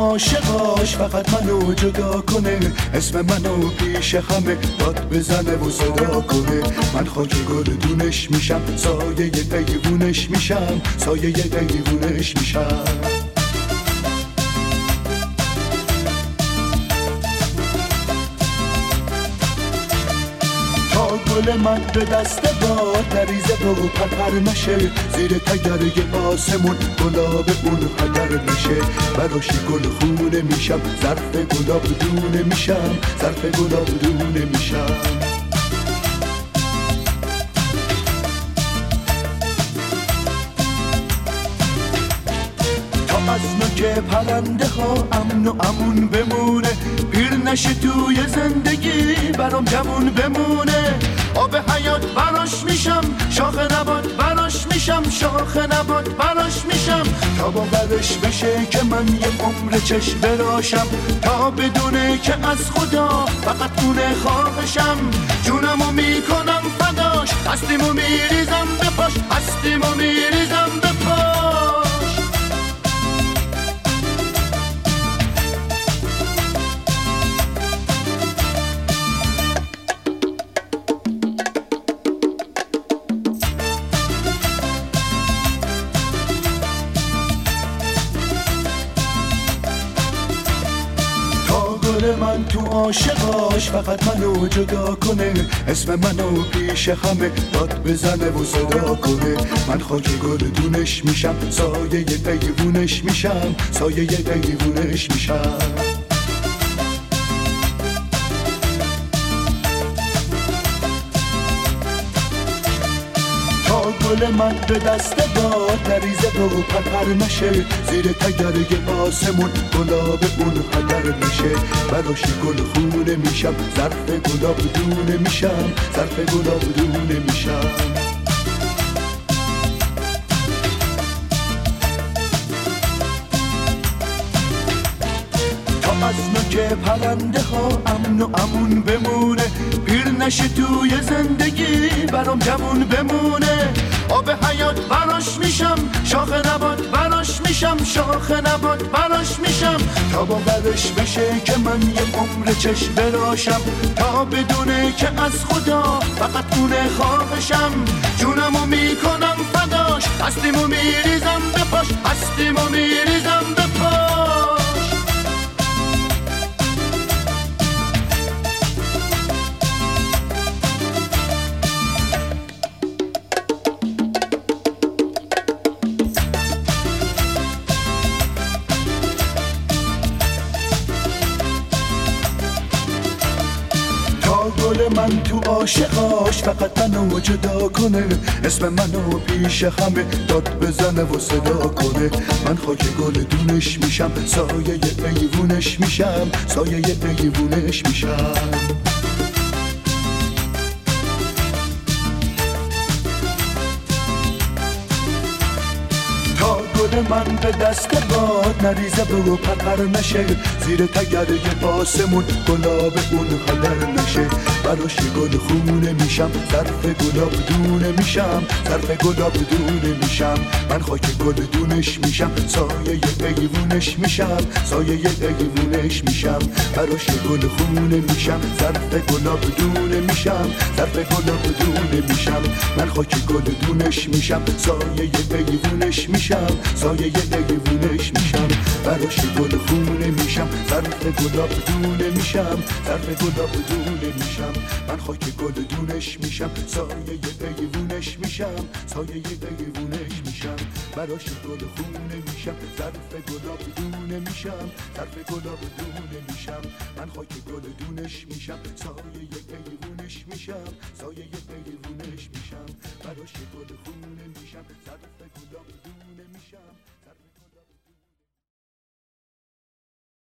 عاشقاش فقط منو جدا کنه، اسم منو پیش همه داد بزنه و صدا کنه. من خاک گلدونش میشم، سایه دیوونش میشم، سایه دیوونش میشم. گل من به دست باد نریزه و پرپر نشه، زیر تگرگ آسمون گلاب اون هدر نشه. براش گل خونه میشم، ظرف گلاب دونه میشم، ظرف گلاب دونه میشم. تا از نوک پرنده ها امن و امون بمونه، پیر نشه توی زندگی برام جوون بمونه. آب حیات براش میشم، شاخ نبات براش میشم، شاخ نبات براش میشم. تا باورش بشه که من یه عمر چشم براشم، تا بدونه که از خدا فقط اونه خواهشم. جونمو میکنم فداش، هستیمو میریزم به پاش، هستیمو میریزم به پاش. من تو عاشقاش فقط منو جدا کنه، اسم منو پیش همه داد بزنه و صدا کنه. من خاک گلدونش میشم، سایه دیوونش میشم، سایه دیوونش میشم. گل من به دست باد نریزه و پرپر نشه، زیر تگرگ آسمون گلاب اون هدر نشه. براش گل خونه میشم، ظرف گلاب دونه میشم، ظرف گلاب دونه میشم. از نوک پرنده ها امن و امون بمونه، پیر نشه توی زندگی برام جوون بمونه. آب حیات براش میشم، شاخ نبات براش میشم، شاخ نبات براش میشم. تا باورش بشه که من یه عمر چشم براشم، تا بدونه که از خدا فقط اونه خواهشم. جونمو میکنم فداش، هستیمو میریزم به پاش، هستیمو میریزم به پاش. گل من تو عاشقاش فقط منو جدا کنه، اسم منو پیش همه داد بزنه و صدا کنه. من خاک گلدونش میشم، سایه دیوونش میشم، سایه دیوونش میشم. گل من به دست باد نریزه و پرپر نشه، زیر تگرگ آسمون گلاب اون هدر نشه. براش گل خونه میشم، ظرف گلاب دونه میشم، ظرف گلاب دونه میشم. من خاک گلدونش میشم، سایه دیوونش میشم، سایه دیوونش میشم. براش گل خونه میشم، ظرف گلاب دونه میشم، ظرف گلاب دونه میشم. من خاک گلدونش میشم، سایه دیوونش میشم، سایه دیوونش میشم. براش گل خونه میشم، ظرف گلاب دونه میشم، ظرف گلاب دونه میشم. من خاک گلدونش میشم، سایه دیوونش میشم، سایه دیوونش میشم. براش گل خونه میشم، ظرف گلاب دونه میشم، ظرف گلاب دونه میشم. من خاک گلدونش میشم، سایه دیوونش میشم، سایه دیوونش میشم. براش گل خونه میشم، ظرف گلاب دونه میشم.